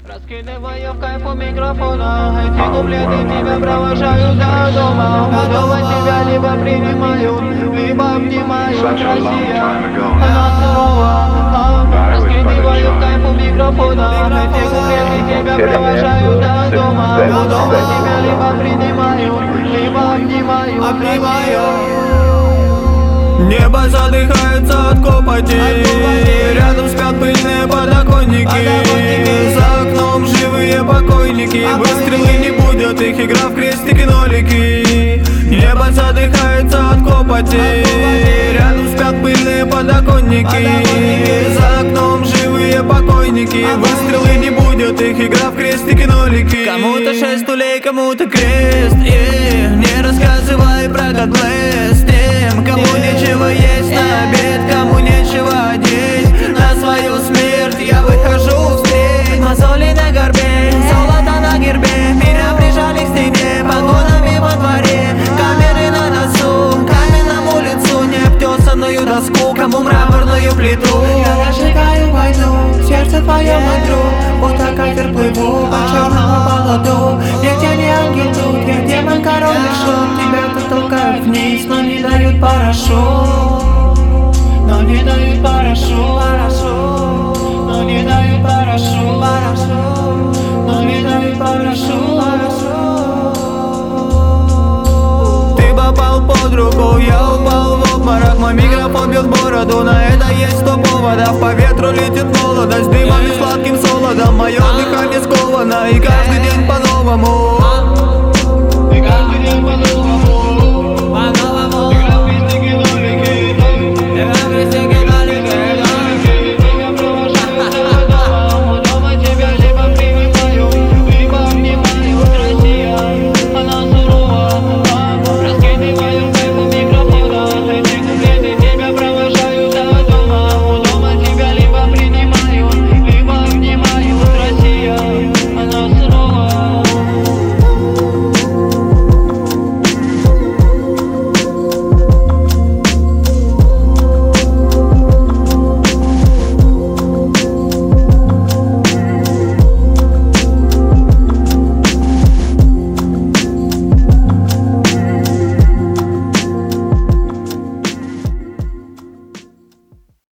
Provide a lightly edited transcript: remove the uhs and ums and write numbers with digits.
Раскидываю в кайфу микрофона. Эти куплеты тебя провожают до дома. Готова тебя либо принимаю, либо обнимаю. Россия, она сурова. Раскидываю в кайфу микрофона. Эти куплеты тебя провожают до дома. Готова тебя либо принимаю, либо обнимаю. Небо задыхается от копоти, рядом спят пыльные подоконники, за окном живые покойники, выстрелы не будут их, игра в крестики-нолики. Небо задыхается от копоти, рядом спят пыльные подоконники, за окном живые покойники, выстрелы не будут их, игра в крестики-нолики. Кому-то 6 стулей, кому-то крест, не рассказывай про God bless тем, кому нечего есть на обед, кому нечего одеть на свою смерть. Я выхожу встреть, мозоли на горбе, золото на гербе, меня прижали к стене, погонами во дворе, камеры на носу, каменному лицу, не обтесанную доску, кому мраморную плиту. Я разжигаю войну, сердце твое мой друг, будто катер плыву по черному болоту. Нигде не ангел тут, я демон, король и шут, тебя тут толкают вниз, но не дают парашют. Но не дают парашют, но не дают парашют, но не дают парашют. Ты попал под руку, я упал в обморок, мой микрофон бьет бороду, на это есть 100 поводов. По ветру летит молодость, дымом и сладким солодом, мое дыхание сковано, и каждый день по-новому.